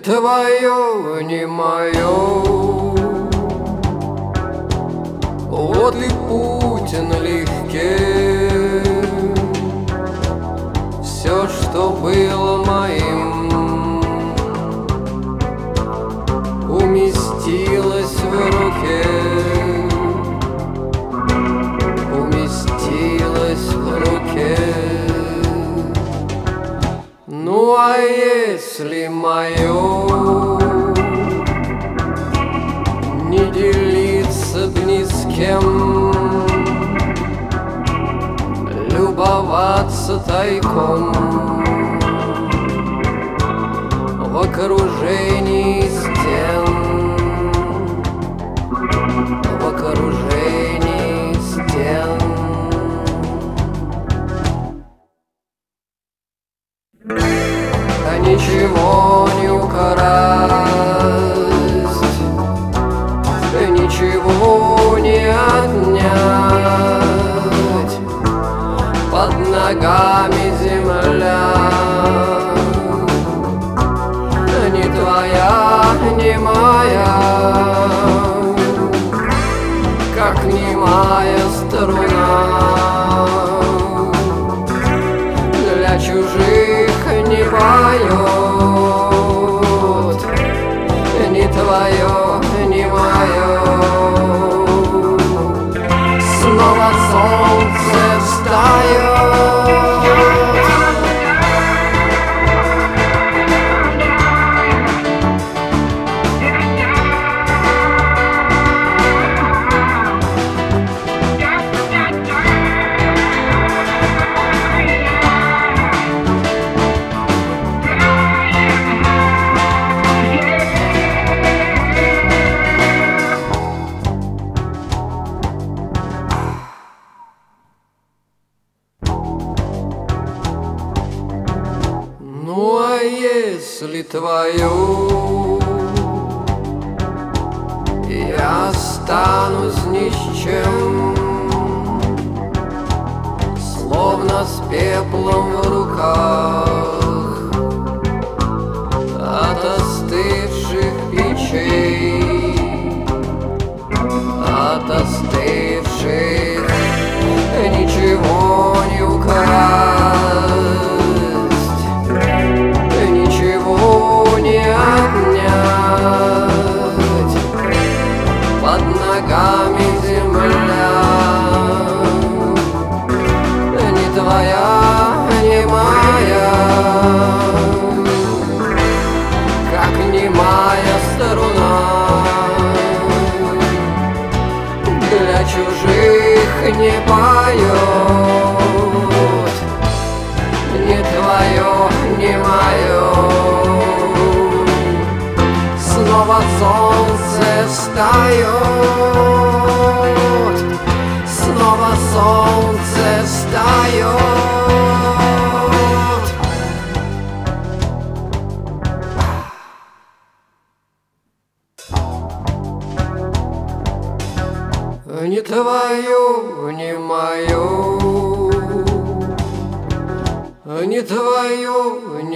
твое, не мое. Вот и путь налегке. Все, что было моим, уместилось в руке. Уместилось в руке. Ну а если мое не делиться б ни с кем, любоваться тайком в окружении стен, в окружении стен. А ничего не украсть, ничего не отнять, под ногами земля не твоя, не моя, как немая струна. Для чужих не поет, не твое, не мое. Снова солнце встает. Ну а если твою, я останусь ни с чем, словно с пеплом в руках от остывших печей, от остывших. Ничего не украсть, ничего не отнять, под ногами земля не твоя, не моя, как немая струна. Для чужих не поет, не твое, не мое. Снова солнце встает, снова солнце встает. Не твое, не мое, не твое,